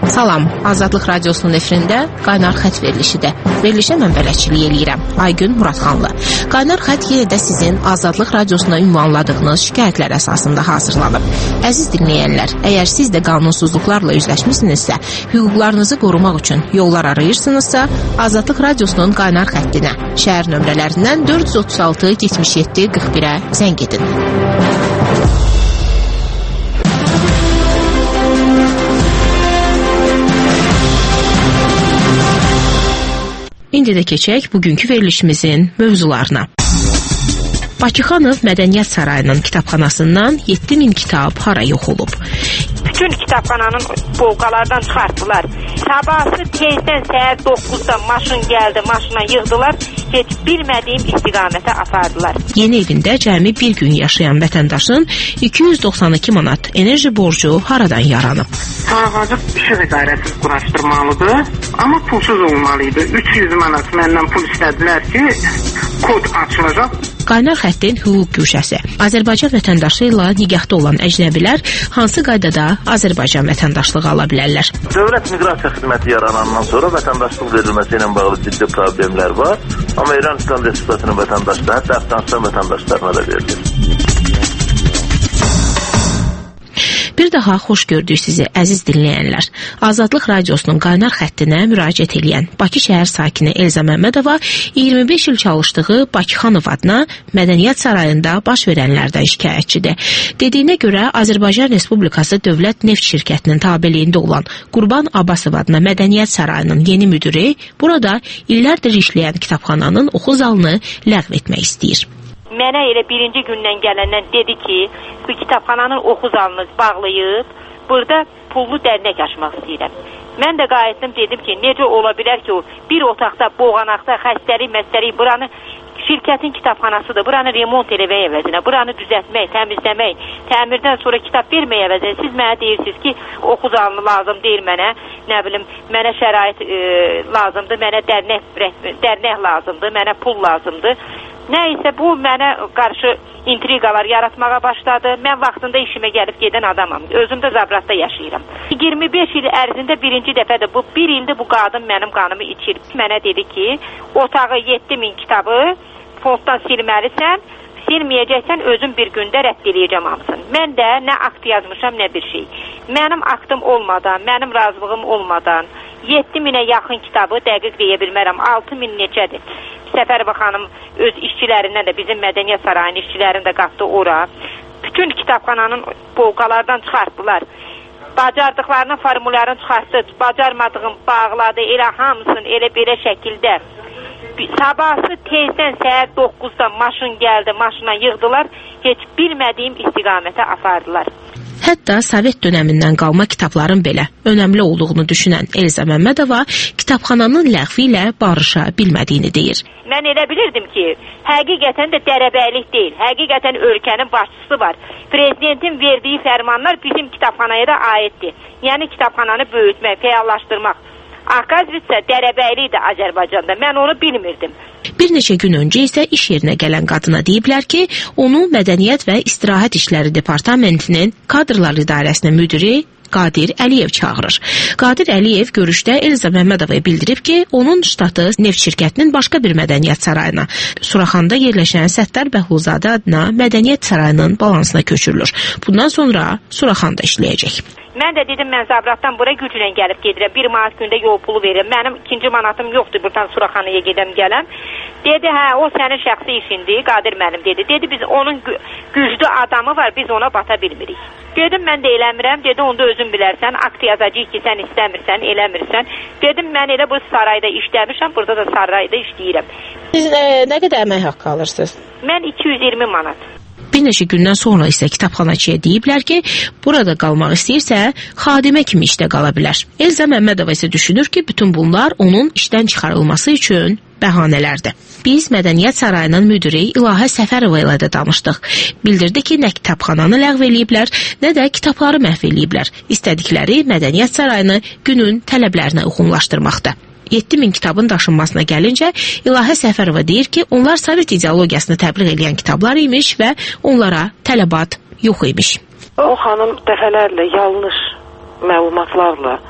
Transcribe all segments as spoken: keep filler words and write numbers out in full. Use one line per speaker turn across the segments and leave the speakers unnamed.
Salam, Azadlıq Radiosunun efirində Qaynar Xət verilişidir. Verilişə mən bələdçilik eləyirəm, Aygün Muradxanlı. Qaynar Xət yenə də sizin Azadlıq Radiosuna ünvanladığınız şikayətlər əsasında hazırlanıb. Əziz dinləyənlər, əgər siz də qanunsuzluqlarla üzləşmisinizsə, hüquqlarınızı qorumaq üçün yollar arayırsınızsa, Azadlıq Radiosunun Qaynar Xəttinə, şəhər nömrələrindən dörd yüz otuz altı yetmiş yeddi qırx birə zəng edin. İndi də keçək bugünkü verilişimizin mövzularına. Bakıxanov Mədəniyyət Sarayının kitabxanasından yeddi min kitab hara yox olub?
Bütün kitabxananın polkalardan çıxartdılar. Sabahsı tezdən səhər doqquzda maşın gəldi, maşına yığdılar, heç bilmədiyim istiqamətə apardılar.
Yeni evində cəmi bir gün yaşayan vətəndaşın iki yüz doxsan iki manat enerji borcu haradan yaranıb?
Sağacıq işıq idarəsi quraşdırmalıdır, amma pulsuz olmalıydı. üç yüz manat məndən pul istədilər ki, kod açılacaq.
Qaynar Xəttin hüquq güşəsi. Azərbaycan vətəndaşı ilə nigahda olan əcnəbilər hansı qaydada Azərbaycan vətəndaşlığı ala bilərlər?
Dövlət miqrasiya xidməti yaranandan sonra vətəndaşlıq verilməsi ilə bağlı ciddi problemlər var. Amma İran İslam Respublikasının vətəndaşları, hətta Əfqanistan vətəndaşlarına da verilir.
Bir daha xoş gördük sizi, əziz dinləyənlər. Azadlıq Radiosunun Qaynar Xəttinə müraciət edən Bakı şəhər sakini Elza Məmmədova iyirmi beş il çalışdığı Bakıxanov adına Mədəniyyət Sarayında baş verənlərdən şikayətçidir. Dediyinə görə Azərbaycan Respublikası Dövlət Neft Şirkətinin tabeliyində olan Qurban Abbasov adına Mədəniyyət Sarayının yeni müdiri burada illərdir işləyən kitabxananın oxu zalını ləğv etmək istəyir.
Mənə elə birinci gündən gələndən dedi ki, bu kitabxananın oxu zalını bağlayıb, burada pullu dərnək açmaq istəyirəm. Mən də qayıtdım, dedim ki, necə ola bilər ki, o bir otaqda, boğanaqda, xəstəlik, məstəlik, buranı şirkətin kitabxanasıdır, buranı remont eləmək əvəzinə, buranı düzəltmək, təmizləmək, təmirdən sonra kitab vermək əvəzinə, siz mənə deyirsiniz ki, oxu zalını lazım deyil mənə, nə bilim, mənə şərait e, lazımdır, mənə dərnək, dərnək lazımdır, mənə pul lazımdır. Nəysə bu mənə qarşı intriqalar yaratmağa başladı. Mən vaxtında işimə gəlib gedən adamam. Özüm də Zabratda yaşayıram. iyirmi beş il ərzində birinci dəfədir bu. Bir ildir bu qadın mənim qanımı içir. Mənə dedi ki, otağı yeddi min kitabı fonddan silməlisən, silməyəcəksən özüm bir gündə rədd eləyəcəm hamısını. Mən də nə akt yazmışam, nə bir şey. Mənim aktım olmadan, mənim razılığım olmadan yeddi minə yaxın kitabı dəqiq deyə bilmərəm. altı min neçədir? Səfərova xanım öz işçilərindən də bizim Mədəniyyət Sarayının işçilərini də qatdı ora. Bütün kitabxananın polkalardan çıxartdılar. Bacardıqlarının formularını çıxartdı, bacarmadığım bağladı, elə hamısını elə belə şəkildə. Sabahsı tezdən səhər doqquzda maşın gəldi, maşına yığdılar, heç bilmədiyim istiqamətə apardılar.
Hətta Sovet dönəmindən qalma kitabların belə önəmli olduğunu düşünən Elza Məmmədova kitabxananın ləğvi ilə barışa bilmədiyini deyir.
Mən elə bilirdim ki, həqiqətən də dərəbəylik deyil, həqiqətən ölkənin başçısı var. Prezidentin verdiyi fərmanlar bizim kitabxanaya da aiddir. Yəni kitabxananı böyütmək, fəallaşdırmaq. Akazvitsə dərəbəylikdir Azərbaycanda, mən onu bilmirdim.
Bir neçə gün öncə isə iş yerinə gələn qadına deyiblər ki, onu Mədəniyyət və İstirahət İşləri Departamentinin Kadrlar İdarəsinin müdiri Qadir Əliyev çağırır. Qadir Əliyev görüşdə Elza Məmmədovaya bildirib ki, onun ştatı Neft Şirkətinin başqa bir Mədəniyyət Sarayına, Suraxanda yerləşən Səttar Bəhluzadə adına Mədəniyyət Sarayının balansına köçürülür. Bundan sonra Suraxanda işləyəcək.
Mən də dedim, mən Zabratdan bura güclə gəlib gedirəm, bir manat gündə yol pulu verirəm. Mənim ikinci manatım yoxdur buradan Suraxanaya gedəm gələm. Dedi, hə, o sənin şəxsi işindir, Qadir mənim dedi. Dedi, biz onun gü güclü adamı var, biz ona bata bilmirik. Dedim, mən də eləmirəm, dedi, onda özün bilərsən, akt yazacaq ki, sən istəmirsən, eləmirsən. Dedim, mən elə bu sarayda işləmişəm, burada da sarayda işləyirəm.
Siz e, nə qədər əmək haqqı alırsınız?
Mən iki yüz iyirmi manat.
Bir neçə gündən sonra isə kitabxanaçıya deyiblər ki, burada qalmaq istəyirsə, xadimə kimi işdə qala bilər. Elza Məmmədova isə düşünür ki, bütün bunlar onun işdən çıxarılması üçün bəhanələrdir. Biz Mədəniyyət Sarayının müdiri İlahə Səfərova ilə də danışdıq. Bildirdi ki, nə kitabxananı ləğv eləyiblər, nə də kitabları məhv eləyiblər. İstədikləri Mədəniyyət Sarayını günün tələblərinə uyğunlaşdırmaqdır. yeddi min kitabın daşınmasına gəlincə, İlahə Səfərova deyir ki, onlar Sovet ideologiyasını təbliğ edən kitablar imiş və onlara tələbat yox imiş.
O xanım dəfələrlə yanlış məlumatlarla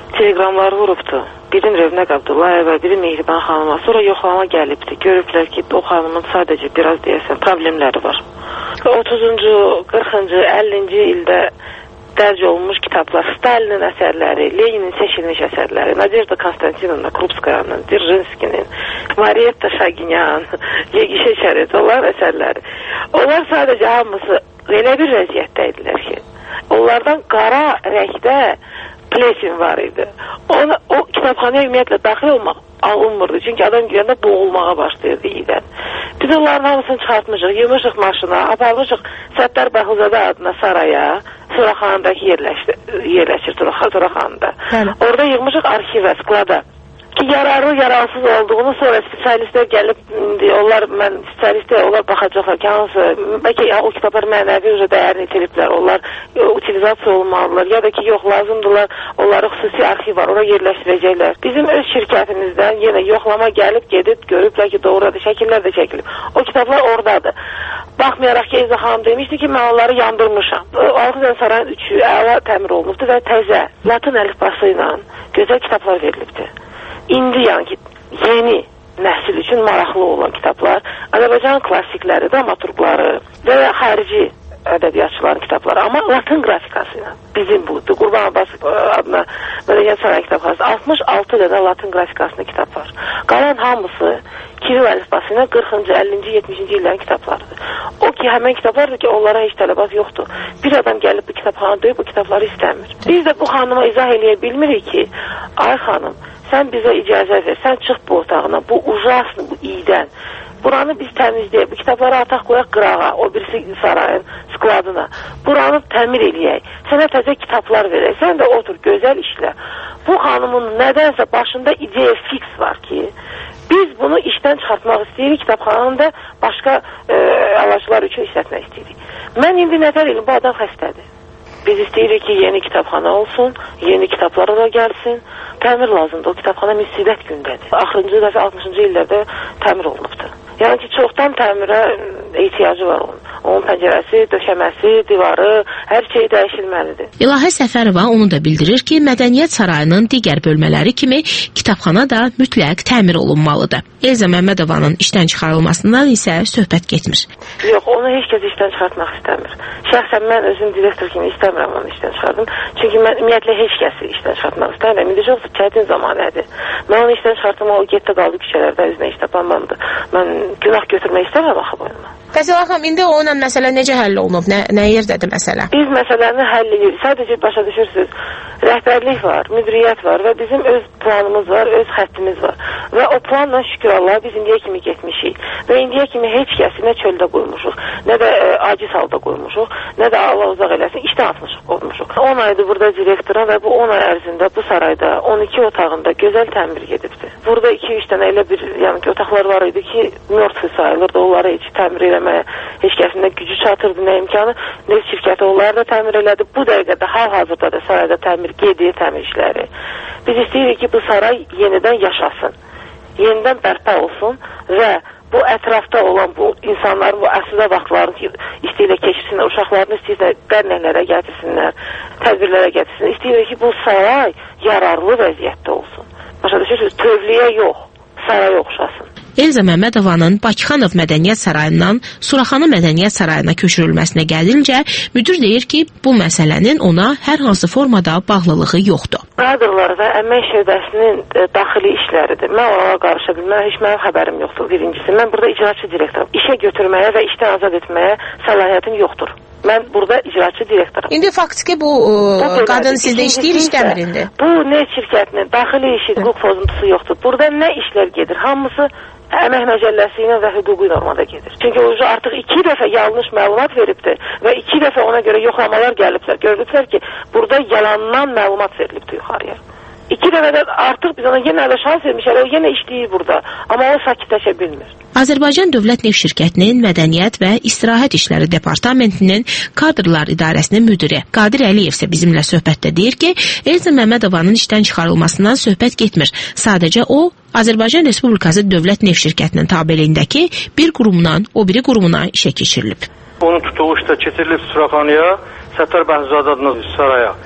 telegramları vurubdu. Birin Rövnə Abdullayeva, biri Mehriban xanıma. Sonra yoxlama gəlibdi. Görüblər ki, o xanımın sadəcə biraz deyəsən problemləri var. otuzuncu, qırxıncı, əllinci ildə dərc olunmuş kitablar, Stalinin əsərləri, Leninin seçilmiş əsərləri, Nadejda Konstantinovna Krupskayanın, Dzержinskinin, Marietta Şaginyan, Yegişe Şərit, onlar əsərləri. Onlar sadəcə hamısı elə bir vəziyyətdə idilər ki, onlardan qara rəngdə plesin var idi. Ona, o kitabxanaya ümumiyyətlə daxil olmaq alınmırdı. Çünki adam güyəndə boğulmağa başlayırdı iyidən. Biz onların hamısını çıxartmışıq, yığmışıq maşına, aparmışıq Səttar Bəxuzadə adına saraya, Suraxanındakı yerləşir Suraxanında. Orada yığmışıq arxivə, sklada. Ki yararlı, yararsız olduğunu sonra spesialistlər gəlib, onlar, mən spesialistlər, onlar baxacaqlar ki, hansı, bəlkə o kitablar mənəvi üzrə dəyərini itiriblər, onlar utilizasiya olmalılar, ya da ki, yox, lazımdırlar, onları xüsusi arxiv var, oraya yerləşdirəcəklər. Bizim öz şirkətimizdən yenə yoxlama gəlib, gedib, görüblər ki, doğrudur, şəkillər də çəkilib. O kitablar oradadır. Baxmayaraq ki, Eyza xanım demişdi ki, mən onları yandırmışam. Altıdan Sarayın üçü əla təmir olunubdur və təzə, Latın əlifbası ilə gözəl kitablar verilibdir. İndi yəni ki, yeni nəsil üçün maraqlı olan kitablar, Azərbaycan klassikləri, dramaturqları və xarici ədəbiyyatçıların kitabları, amma Latın qrafikası ilə. Bizim bu, Qurban Abbas adına Mədəniyyət Sarayı kitabxanası altmış altı dənə Latın qrafikasında kitab var. Qalan hamısı Kiril əlifbası ilə qırxıncı, əllinci, yetmişinci illərin kitablarıdır. O ki, həmən kitablardır ki, onlara heç tələbat yoxdur. Bir adam gəlib bu kitabxana döyüb, bu kitabları istəmir. Biz də bu xanıma izah eləyə bilmirik ki, ay xanım, sən bizə icazə ver, sən çıx bu otağına, bu ujaslı, bu iydən. Buranı biz təmizləyək, bu kitabları ataq qoyaq qırağa, o birisi sarayın skladına. Buranı təmir eləyək, sənə təzə kitablar verək, sən də otur, gözəl işlə. Bu xanımın nədənsə başında ideya fix var ki, biz bunu işdən çıxartmaq istəyirik, kitabxananı da başqa e, əlaçlar üçün işlətmək istəyirik. Mən indi nəfər elim, bu adam xəstədir. Biz istəyirik ki, yeni kitabxana olsun, yeni kitablara da gəlsin. Təmir lazımdır, o kitabxana müsibət gündədir. Axırıncı dəfə altmışıncı illərdə təmir olunubdur. Yəni ki, çoxdan təmirə ehtiyacı var onun. Onun pəncərəsi, döşəməsi, divarı, hər şey dəyişilməlidir.
İlahə Səfərova onu da bildirir ki, Mədəniyyət Sarayının digər bölmələri kimi kitabxana da mütləq təmir olunmalıdır. Elza Məmmədovanın işdən çıxarılmasından isə söhbət getmir.
Yox, onu heç kəs işdən çıxartmaq istəmir. Şəxsən mən özüm direktor kimi istəmirəm onu işdən çıxardım. Çünki mən ümumiyyətlə heç kəsi işdən çıxartmaq istəmirəm. İndi çox çətin zamanədir. Mən onu işdən çıxartdım, o getdə qaldı küçələrdə, özünə iş tapanmadı. Mən günah götürmək istəmirəm axı boyuna.
Bəs baxım, indi onunla məsələ necə həll olunub? Nə, nə yerdədir məsələ?
Biz məsələni həll edirik. Sadəcə başa düşürsünüz, rəhbərlik var, müdiriyyət var və bizim öz planımız var, öz xəttimiz var. Və o planla şükür Allah biz indiyə kimi getmişik. Və indiyə kimi heç kəsi nə çöldə qoymuşuq, nə də e, aciz halda qoymuşuq, nə də Allah uzaq eləsin, işdən atmışıq, qoymuşuq. on aydır burada direktora və bu on ay ərzində bu sarayda on iki otağında gözəl təmir gedibdir. Burada iki üç dənə elə bir yəni ki, otaqlar var idi ki, mörtfü sayılırdı, onları heç təmir eləməyə heç kəsin nə gücü çatırdı, nə imkanı, nə şirkəti onları da təmir elədi. Bu dəqiqədə hal-hazırda da sarayda təmir gedir, təmir işləri. Biz istəyirik ki, bu saray yenidən yaşasın, yenidən bərpa olsun və bu ətrafda olan bu insanların bu əsrdə vaxtlarını istəyirlə keçirsinlər, uşaqlarını istəyirlər dərnəklərə gətirsinlər, tədbirlərə gətirsinlər. İstəyirik ki, bu saray yararlı vəziyyətdə olsun. Başa düşürsünüz, tövliyə yox, saraya oxşasın.
Elza Məmmədovanın Bakıxanov Mədəniyyət Sarayından Suraxanı Mədəniyyət Sarayına köçürülməsinə gəlincə, müdir deyir ki, bu məsələnin ona hər hansı formada bağlılığı yoxdur.
Kadrlar və əmək şöbəsinin e, daxili işləridir. Mən ona qarışa bilməm, heç mənim xəbərim yoxdur birincisi. Mən burada icraçı direktoram. İşə götürməyə və işdən azad etməyə səlahiyyətim yoxdur. Mən burada icraçı direktoram.
İndi faktiki bu, bu qadın sizdə işləyir, işləmir indi.
Bu nə şirkətinin daxili işi, hüquq pozuntusu yoxdur. Burada nə işlər gedir? Hamısı əmək məcəlləsi ilə və hüquqi normada gedir. Çünki o artıq iki dəfə yanlış məlumat veribdir və iki dəfə ona görə yoxlamalar gəliblər. Gördüklər ki, burada yalandan məlumat verilibdir yuxarıya. İki dəfədən artıq biz ona yenə də şans vermişlər, o yenə işləyir burada. Amma o sakitləşə bilmir.
Azərbaycan Dövlət Neft Şirkətinin Mədəniyyət və İstirahət İşləri Departamentinin Kadrlar İdarəsinin müdiri Qadir Əliyev isə bizimlə söhbətdə deyir ki, Elza Məmmədovanın işdən çıxarılmasından söhbət getmir. Sadəcə o, Azərbaycan Respublikası Dövlət Neft Şirkətinin tabeliyindəki bir qurumdan o biri qurumuna işə keçirilib.
Onun tutuğu işdə keçirilib Suraxanıya, Səttar Bəxuzadə adına saraya.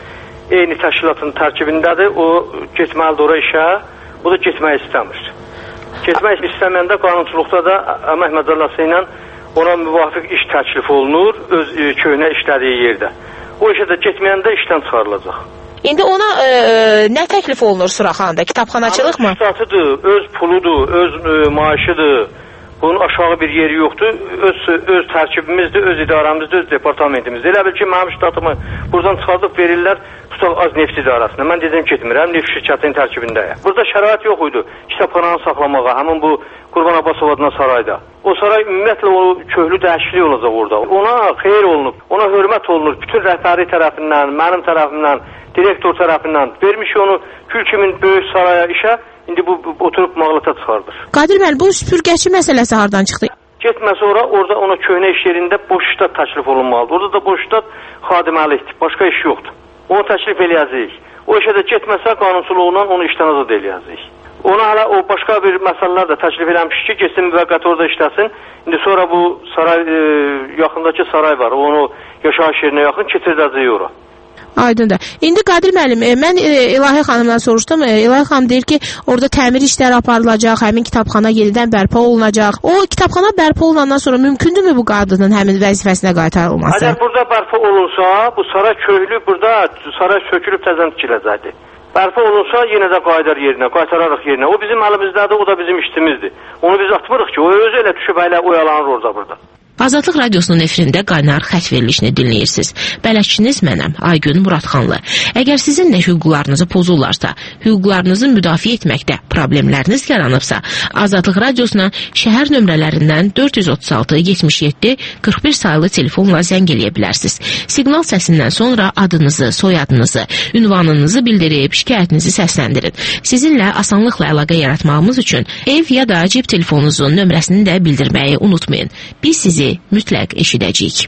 eyni təşkilatın tərkibindədir. O getməlidir ora işə. O da getmək istəmir. Getmək istəməyəndə qanunçuluqda da əmək məcəlləsi ilə ona müvafiq iş təklif olunur öz e, köhnə işlədiyi yerdə. O işə də getməyəndə işdən çıxarılacaq.
İndi ona e, nə təklif olunur Suraxanda? Kitabxanaçılıq mı?
Statıdır, öz puludur, öz e, maaşıdır. Bunun aşağı bir yeri yoxdur. Öz öz tərkibimizdir, öz idarəmizdir, öz departamentimizdir. Elə bil ki, mənim ştatımı buradan çıxardıb verirlər tutaq az neft idarəsinə. Mən dedim getmirəm, neft şirkətinin tərkibindəyəm. Burada şərait yox idi kitabxananı saxlamağa, həmin bu Qurban Abbasov adına sarayda. O saray ümumiyyətlə o köhlü dəyişiklik olacaq orada. Ona xeyir olunub, ona hörmət olunur bütün rəhbəri tərəfindən, mənim tərəfimdən, direktor tərəfindən. Vermiş onu Gül kimin böyük saraya işə, indi bu, bu oturub mağlata çıxardır.
Qadir müəllim, bu süpürgəçi məsələsi hardan çıxdı?
Getmə sonra orada ona köhnə iş yerində boş ştat təklif olunmalıdır. Orada da boş ştat xadiməlikdir, başqa iş yoxdur. Onu təklif eləyəcəyik. O işə də getməsə qanunçuluğundan onu işdən azad eləyəcəyik. Ona hələ o başqa bir məsələlər də təklif eləmiş ki, getsin müvəqqəti orada işləsin. İndi sonra bu saray, e, yaxındakı saray var, onu yaşayış yerinə yaxın keçirdəcəyik ora.
Aydındır. İndi Qadir müəllim, e, mən e, İlahi xanımdan soruşdum. E, İlahi xanım deyir ki, orada təmir işləri aparılacaq, həmin kitabxana yenidən bərpa olunacaq. O kitabxana bərpa olunandan sonra mümkündürmü bu qadının həmin vəzifəsinə qaytarılması?
Əgər burada bərpa olunsa, bu saray köhlü, burada saray sökülüb təzən tikiləcəkdir. Bərpa olunsa yenə də qayıdar yerinə, qaytararıq yerinə. O bizim əlimizdədir, o da bizim işimizdir. Onu biz atmırıq ki, o özü elə düşüb elə oyalanır orada burada.
Azadlıq Radiosunun efirində qaynar xətt verilişini dinləyirsiniz. Bələdçiniz mənəm, Aygün Muradxanlı. Əgər sizin də hüquqlarınızı pozurlarsa, hüquqlarınızı müdafiə etməkdə problemləriniz yaranıbsa, Azadlıq Radiosuna şəhər nömrələrindən dörd yüz otuz altı yetmiş yeddi qırx bir sayılı telefonla zəng eləyə bilərsiniz. Siqnal səsindən sonra adınızı, soyadınızı, ünvanınızı bildirib şikayətinizi səsləndirin. Sizinlə asanlıqla əlaqə yaratmağımız üçün ev ya da cib telefonunuzun nömrəsini də bildirməyi unutmayın. Biz sizi mütləq eşidəcəyik.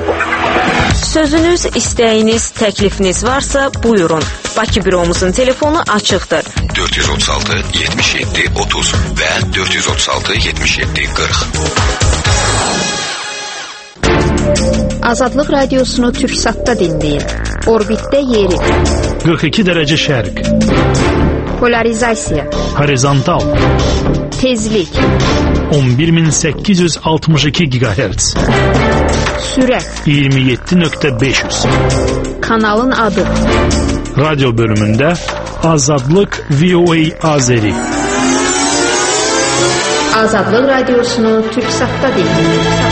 Sözünüz, istəyiniz, təklifiniz varsa buyurun. Bakı büromuzun telefonu açıqdır.
dörd yüz otuz altı yetmiş yeddi otuz və dörd yüz otuz altı yetmiş yeddi qırx.
Azadlıq Radiosunu Türksatda dinləyin. Orbitdə yeri.
qırx iki dərəcə şərq.
Polarizasiya.
Horizontal.
Tezlik.
on bir min səkkiz yüz altmış iki gigahertz.
Sürət.
iyirmi yeddi nöqtə beş yüz.
Kanalın adı.
Radyo bölümündə Azadlıq V O A Azeri.
Azadlıq Radiosunu Türksatda dinləyin.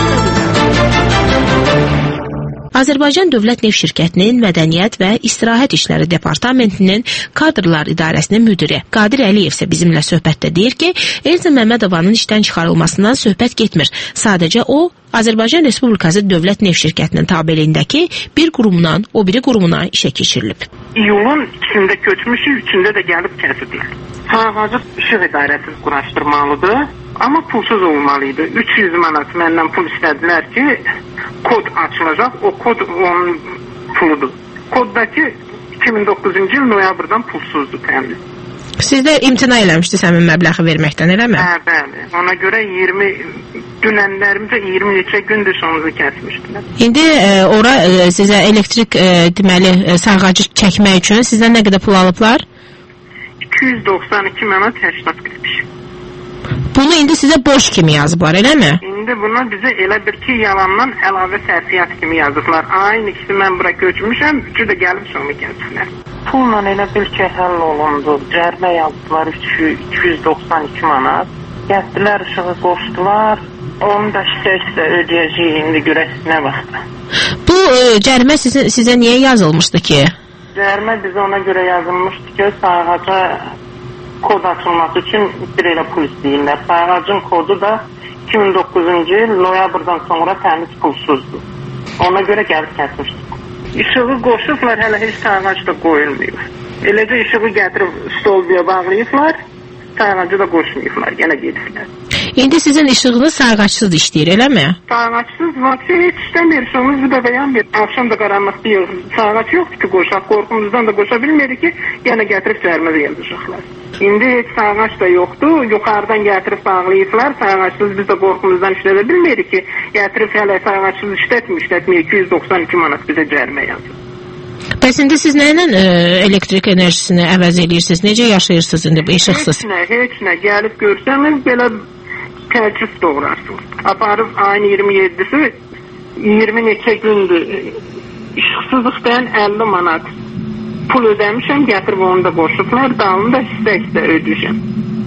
Azərbaycan Dövlət Neft Şirkətinin Mədəniyyət və İstirahət İşləri Departamentinin Kadrlar İdarəsinin müdiri Qadir Əliyev isə bizimlə söhbətdə deyir ki, Elza Məmmədovanın işdən çıxarılmasından söhbət getmir. Sadəcə o, Azərbaycan Respublikası Dövlət Neft Şirkətinin tabeliyindəki bir qurumdan o biri qurumuna işə keçirilib.
İyulun içində köçmüşük, üçündə də gəlib kəsiblər. Sağacıq İşıq İdarəsi quraşdırmalıdır, amma pulsuz olmalıydı. üç yüz manat məndən pul istədilər ki, kod açılacaq, o kod onun puludur. Koddakı iki min doqquzuncu il noyabrdan pulsuzdur təmin.
Siz də imtina eləmişdiniz həmin məbləği verməkdən, eləmi?
Hə, bəli. Ona görə iyirmi dünənlərimizə iyirmi neçə gündür sonucu kəsmişdilər.
İndi e, ora e, sizə elektrik e, deməli e, sarğacı çəkmək üçün sizdən nə qədər pul alıblar?
iki yüz doxsan iki manat səksən qəpik.
Bunu indi sizə borc kimi yazıblar, eləmi?
İndi buna bizə elə bir ki, yalandan əlavə sərfiyyat kimi yazıblar. Aynı ikisi mən bura köçmüşəm, üçü də gəlib sonu gəlsinlər. Pulla elə bir ki, həll olundu. Cərimə yazdılar iki yüz doxsan iki manat. Gəldilər, işığı qoşdular. Onu da şikayətlə ödəyəcəyik indi görəsinə vaxtda.
Bu e, cərimə sizə, sizə niyə yazılmışdı ki?
Cərimə bizə ona görə yazılmışdı ki, sayğaca kod açılması üçün bir elə pul istəyirlər. Sayğacın kodu da iki min doqquzuncu il noyabrdan sonra təmiz pulsuzdur. Ona görə gəlib kəsmişdik. İşığı qoşublar, hələ heç sayğac da qoyulmuyor. Eləcə işığı gətirib stolbiyə bağlayıblar, sayğacı da qoşmayıblar, yenə gedirlər.
İndi sizin işığınız sayğacsız işləyir, eləmi?
Sayğacsız vakti heç istəmir, sonumuz bir də bəyan bir. Axşam da qaranlıqda yox, sayğac yoxdur ki, qoşaq, qorxumuzdan da qoşa bilmirik ki, yenə gətirib cərimə yazacaqlar. İndi heç sayğac da yoxdur, yuxarıdan gətirib bağlayıblar, sayğacsız biz də qorxumuzdan işlədə bilmirik ki, gətirib hələ sayğacsız işlətmir, işlətmir, iki yüz doxsan iki manat bizə cərimə yazır.
Bəs indi siz nə ilə e, elektrik enerjisini əvəz edirsiniz? Necə yaşayırsınız indi bu işıqsız?
Heç nə, heç nə. Gəlib görsəniz belə təəccüb doğrarsınız. Aparıb ayın iyirmi yeddisi iyirmi neçə gündür işıqsızlıqdan əlli manat pul ödəmişəm, gətirib onu da qoşublar, dalını da istə-istə ödəyəcəm.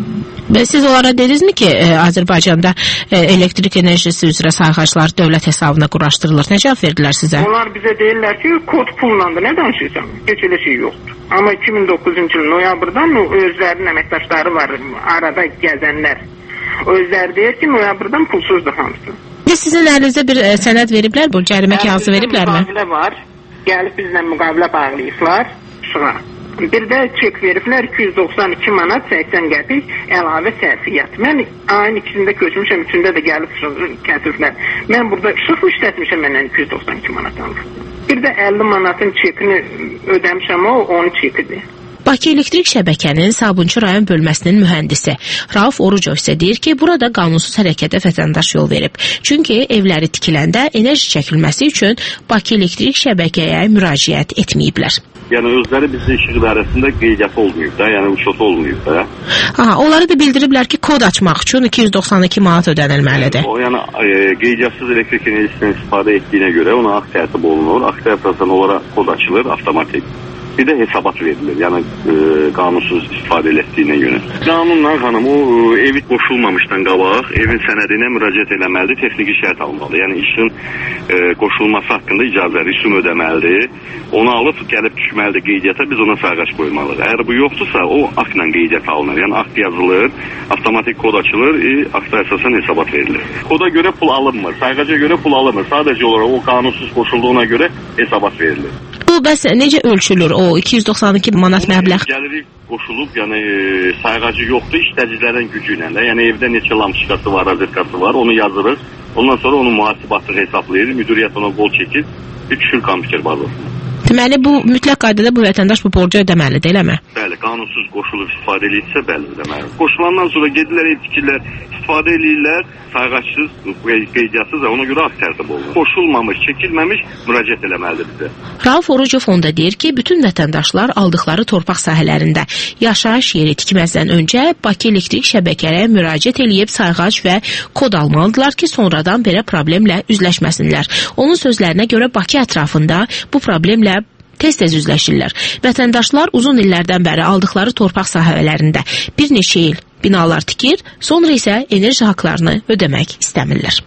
Və siz onlara dedinizmi ki, e, Azərbaycanda e, elektrik enerjisi üzrə sayğaclar dövlət hesabına quraşdırılır? Nə cavab verdilər sizə?
Onlar bizə deyirlər ki, kod pullandı, nə danışırsan? Heç elə şey yoxdur. Amma iki min doqquzuncu il noyabrdan özlərinin əməkdaşları var, arada gəzənlər. Özləri deyir ki, noyabrdan pulsuzdur hamısı.
Sizin əlinizdə bir e, sənəd veriblər, bu cərimə kağızı veriblərmi?
Müqavilə var, gəlib bizlə müqavilə bağlayıblar, şığa. Bir də çek veriblər iki yüz doxsan iki manat səksən qəpik əlavə sərfiyyat. Mən ayın ikisində köçmüşəm, üçündə də gəlib gətiriblər. Mən burada işıq işlətmişəm, məndən iki yüz doxsan iki manat aldım. Bir də əlli manatın çekini ödəmişəm, o onun çekidir.
Bakı Elektrik Şəbəkənin Sabunçu rayon bölməsinin mühəndisi Rauf Orucov isə deyir ki, burada qanunsuz hərəkətə vətəndaş yol verib. Çünki evləri tikiləndə enerji çəkilməsi üçün Bakı Elektrik Şəbəkəyə müraciət etməyiblər.
Yəni özləri bizim işıq idarəsində qeydiyyatı olmayıb da, yəni uçotu olmayıb da.
Aha, onları da bildiriblər ki, kod açmaq üçün iki yüz doxsan iki manat ödənilməlidir.
O yəni e, qeydiyyatсız elektrik enerjisindən istifadə etdiyinə görə ona akt tərtib olunur. Akt tərtibdən onlara kod açılır avtomatik. Bir də hesabat verilir, yəni e, qanunsuz istifadə etdiyinə görə. Qanunla xanım o e, evi qoşulmamışdan qabaq evin sənədinə müraciət etməlidir, texniki şərt almalıdır. Yəni işin e, qoşulması haqqında icazə, rüsum ödəməlidir. Onu alıb gəlib düşməlidir qeydiyyata, biz ona sayğac qoymalıyıq. Əgər bu yoxdursa o aktla qeydiyyat alınır. Yəni akt yazılır, avtomatik kod açılır, e, akta əsasən hesabat verilir. Koda görə pul alınmır, sayğaca görə pul alınmır. Sadəcə olaraq o qanunsuz qoşulduğuna görə hesabat verilir.
Bu bəs necə ölçülür o iki yüz doxsan iki manat məbləğ?
Gəliri qoşulub, yəni e, sayğacı yoxdur, işlədicilərin gücü ilə də. Yəni evdə neçə lampoçkası var, rozetkası var, onu yazırıq. Ondan sonra onun mühasibatını hesablayır, müdiriyyət ona qol çəkir, düşür kompüter bazasına.
Deməli bu mütləq qaydada bu vətəndaş bu borcu ödəməlidir, eləmi?
Bəli, qanunsuz qoşulub istifadə edirsə bəli ödəməlidir. Qoşulandan sonra gedirlər, etikirlər, istifadə edirlər, sayğacsız, qeydiyyatсыз və ona görə akt tərtib olunur. Qoşulmamış, çəkilməmiş müraciət eləməlidir bizə.
Rauf Orucov onda deyir ki, bütün vətəndaşlar aldıqları torpaq sahələrində yaşayış yeri tikməzdən öncə Bakı Elektrik Şəbəkəyə müraciət eləyib sayğac və kod almalıdırlar ki, sonradan belə problemlə üzləşməsinlər. Onun sözlərinə görə Bakı ətrafında bu problemlə tez-tez üzləşirlər. Vətəndaşlar uzun illərdən bəri aldıqları torpaq sahələrində bir neçə il binalar tikir, sonra isə enerji haqlarını ödəmək istəmirlər.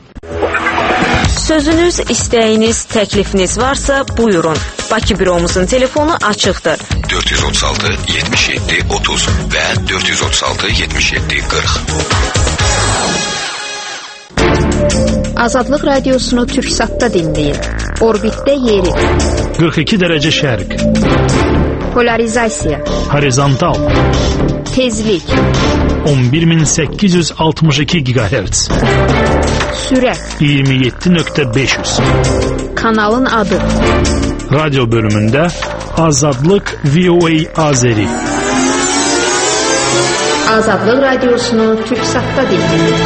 Sözünüz, istəyiniz, təklifiniz varsa buyurun. Bakı büromuzun telefonu açıqdır.
dörd yüz otuz altı yetmiş yeddi otuz və dörd yüz otuz altı yetmiş yeddi qırx.
Azadlıq Radiosunu Türksatda dinləyin. Orbitdə yeri.
qırx iki dərəcə şərq.
Polarizasiya.
Horizontal.
Tezlik.
on bir min səkkiz yüz altmış iki gigahertz.
Sürət.
iyirmi yeddi nöqtə beş yüz.
Kanalın adı.
Radyo bölümündə Azadlıq V O A Azeri.
Azadlıq Radiosunu Türksatda dinləyin.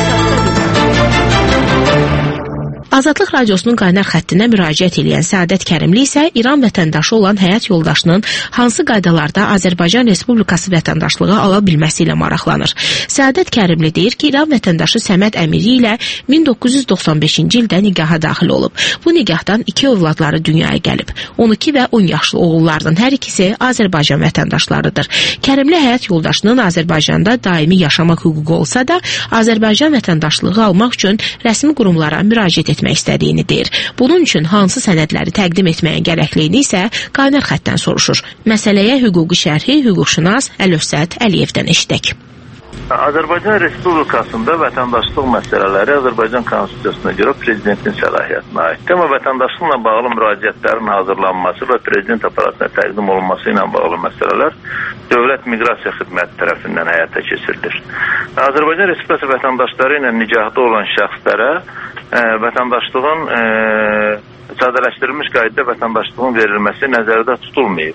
Azadlıq Radiosunun qaynar xəttinə müraciət edən Səadət Kərimli isə İran vətəndaşı olan həyat yoldaşının hansı qaydalarda Azərbaycan Respublikası vətəndaşlığı ala bilməsi ilə maraqlanır. Səadət Kərimli deyir ki, İran vətəndaşı Səməd Əmiri ilə min doqquz yüz doxsan beşinci ildə nigaha daxil olub. Bu nigahdan iki övladları dünyaya gəlib. on iki və on yaşlı oğullardan hər ikisi Azərbaycan vətəndaşlarıdır. Kərimli həyat yoldaşının Azərbaycanda daimi yaşamaq hüququ olsa da, Azərbaycan vətəndaşlığı almaq üçün rəsmi qurumlara müraciət etmək istədiyini deyir. Bunun üçün hansı sənədləri təqdim etməyin gərəkliyini isə qaynar xəttdən soruşur. Məsələyə hüquqi şərhi hüquqşünas Əlövsət Əliyevdən eşidək.
Azərbaycan Respublikasında vətəndaşlıq məsələləri Azərbaycan Konstitusiyasına görə prezidentin səlahiyyətinə aiddir. Amma vətəndaşlıqla bağlı müraciətlərin hazırlanması və prezident aparatına təqdim olunması ilə bağlı məsələlər Dövlət Miqrasiya Xidməti tərəfindən həyata keçirilir. Azərbaycan Respublikası vətəndaşları ilə nicahda olan şəxslərə ə, vətəndaşlığın ə, sadələşdirilmiş qaydada vətəndaşlığın verilməsi nəzərdə tutulmayıb.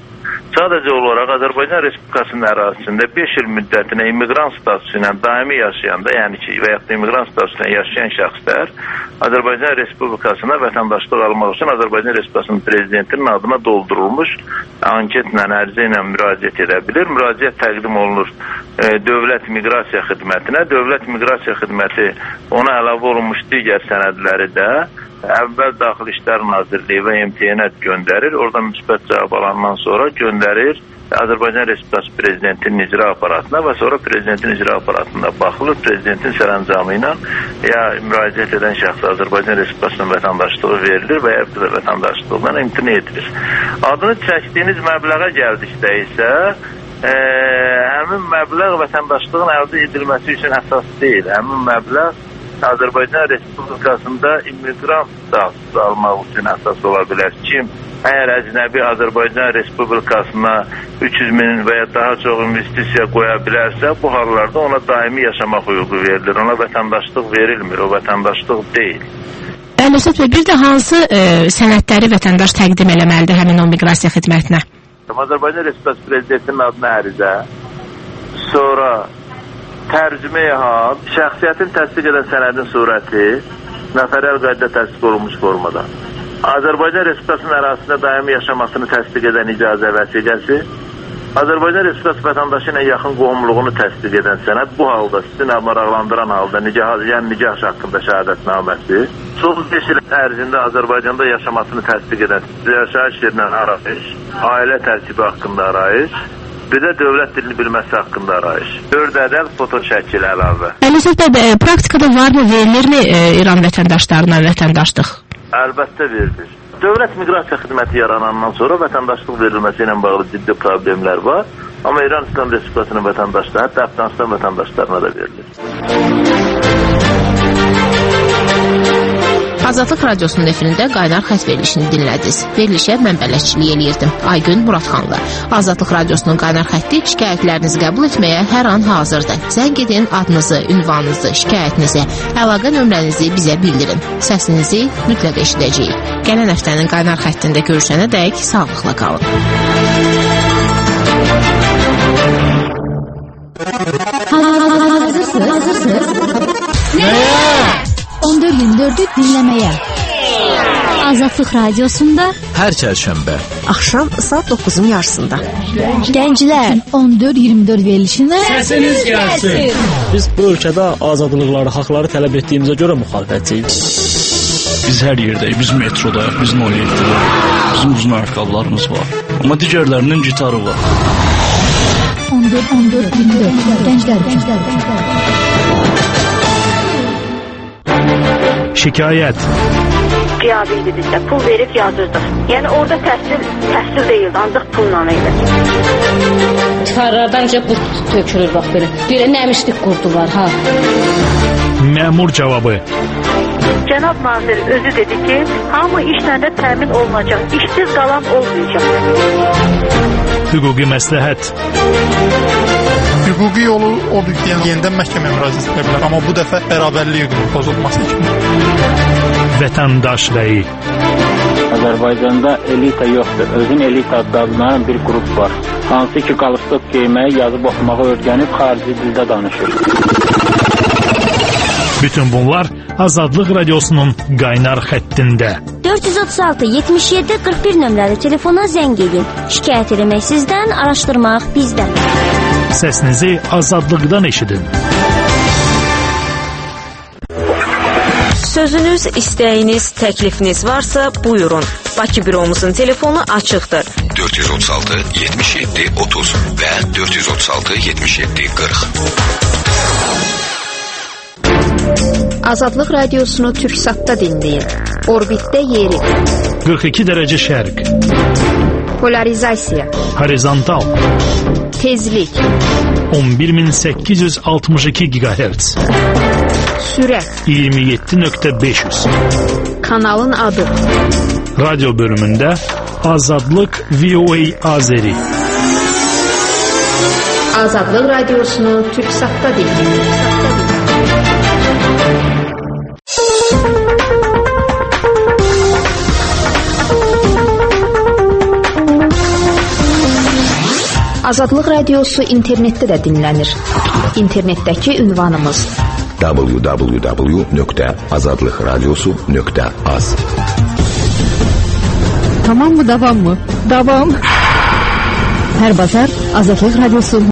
Sadəcə olaraq Azərbaycan Respublikasının ərazisində beş il müddətinə immiqrant statusu ilə daimi yaşayanda, yəni ki, və yaxud da immiqrant statusu ilə yaşayan şəxslər Azərbaycan Respublikasına vətəndaşlıq almaq üçün Azərbaycan Respublikasının prezidentinin adına doldurulmuş anketlə, ərizə ilə müraciət edə bilir. Müraciət təqdim olunur e, Dövlət Miqrasiya Xidmətinə. Dövlət Miqrasiya Xidməti ona əlavə olunmuş digər sənədləri də əvvəl Daxili İşlər Nazirliyi və M T N göndərir. Oradan müsbət cavab alandan sonra göndərir Azərbaycan Respublikası Prezidentinin icra aparatına və sonra Prezidentin icra aparatında baxılır. Prezidentin sərəncamı ilə ya müraciət edən şəxsə Azərbaycan Respublikasının vətəndaşlığı verilir və ya da vətəndaşlığından imtina edilir. Adını çəkdiyiniz məbləğə gəldikdə isə e, həmin məbləğ vətəndaşlığın əldə edilməsi üçün əsas deyil. Həmin məbləğ Azərbaycan Respublikasında immiqrant statusu almaq üçün əsas ola bilər. Kim əgər əcnəbi Azərbaycan Respublikasına üç yüz min və ya daha çox investisiya qoya bilərsə, bu hallarda ona daimi yaşamaq hüququ verilir. Ona vətəndaşlıq verilmir, o vətəndaşlıq deyil.
Bəli, Əsəd bəy, bir də hansı e, sənədləri vətəndaş təqdim eləməlidir həmin o miqrasiya xidmətinə?
Azərbaycan Respublikası Prezidentinin adına ərizə, sonra tərcümeyi hal, şəxsiyyətin təsdiq edən sənədin surəti, nəfərəl qayda təsdiq olunmuş formada. Azərbaycan Respublikasının ərazisində daimi yaşamasını təsdiq edən icazə vəsiqəsi, Azərbaycan Respublikası vətəndaşı ilə yaxın qohumluğunu təsdiq edən sənəd, bu halda sizin maraqlandıran halda nikah, yəni nikah haqqında şəhadətnaməsi, son beş il ərzində Azərbaycanda yaşamasını təsdiq edən yaşayış yerindən arayış, ailə tərkibi haqqında arayış, bir də dövlət dilini bilməsi haqqında arayış. dörd ədəd foto şəkil əlavə.
Əsəd bəy, praktikada varmı, verilirmi e, İran vətəndaşlarına vətəndaşlıq?
Əlbəttə verilir. Dövlət Miqrasiya Xidməti yaranandan sonra vətəndaşlıq verilməsi ilə bağlı ciddi problemlər var. Amma İran İslam Respublikasının vətəndaşları, hətta Əfqanistan vətəndaşlarına da verilir.
Azadlıq Radiosunun efirində Qaynar xətt verilişini dinlədiniz. Verilişə mən bələdçilik eləyirdim. Aygün Muradxanlı. Azadlıq Radiosunun Qaynar xətti şikayətlərinizi qəbul etməyə hər an hazırdır. Zəng edin, adınızı, ünvanınızı, şikayətinizi, əlaqə nömrənizi bizə bildirin. Səsinizi mütləq eşidəcəyik. Gələn həftənin Qaynar xəttində görüşənə dək sağlıqla qalın.
Hazırsınız? Hazırsınız? Nəyə? on dörd iyirmi dördü dinləməyə. Azadlıq Radiosunda
hər çərşənbə
axşam saat doqquzun yarısında.
Gənclər on dörd iyirmi dörd verilişinə
səsiniz gəlsin.
Biz bu ölkədə azadlıqları, haqları tələb etdiyimizə görə müxalifətçiyik.
Biz hər yerdəyik, biz metrodayıq, biz noliyetdəyik. Bizim uzun ayaqqabılarımız var. Amma digərlərinin gitarı var.
on dörd on dörd iyirmi dörd Gənclər, gənclər, gənclər.
Şikayət.
Qiyabi idi bizdə, pul verib yazırdıq. Yəni orada təhsil, təhsil deyildi, ancaq pulla idi.
Tifarlardan bu tökülür bax belə. Belə nəmişlik qurdular, ha.
Məmur cavabı.
Cənab nazir özü dedi ki, hamı işlə də təmin olunacaq, işsiz qalan olmayacaq.
Hüquqi məsləhət.
Hüquqi yolu odur ki, yəni yenidən məhkəməyə müraciət edə bilər, amma bu dəfə bərabərlik hüququnun pozulması kimi.
Vətəndaş rəyi.
Azərbaycanda elita yoxdur. Özün elita adlanan bir qrup var. Hansı ki, qalstok geyməyi, yazıb oxumağı öyrənib xarici dildə danışır.
Bütün bunlar Azadlıq Radiosunun Qaynar xəttində.
dörd yüz otuz altı yetmiş yeddi qırx bir nömrəli telefona zəng edin. Şikayət eləmək sizdən, araşdırmaq bizdən.
Səsinizi azadlıqdan eşidin.
Sözünüz, istəyiniz, təklifiniz varsa buyurun. Bakı büromuzun telefonu açıqdır.
dörd yüz otuz altı yetmiş yeddi otuz və dörd yüz otuz altı yetmiş yeddi qırx.
Azadlıq Radiosunu Türksatda dinləyin. Orbitdə yeri.
qırx iki dərəcə şərq.
Polarizasiya.
Horizontal.
Tezlik.
on bir min səkkiz yüz altmış iki gigahertz.
Sürət.
iyirmi yeddi nöqtə beş yüz.
Kanalın adı.
Radyo bölümündə Azadlıq V O A Azeri.
Azadlıq Radiosunu Türksatda dinləyin. Azadlıq Radiosu internetdə də dinlənir. İnternetdəki ünvanımız
w w w nöqtə azadlıq radiosu nöqtə az.
Tamam mı, davam mı? Davam. Hər bazar Azadlıq Radiosu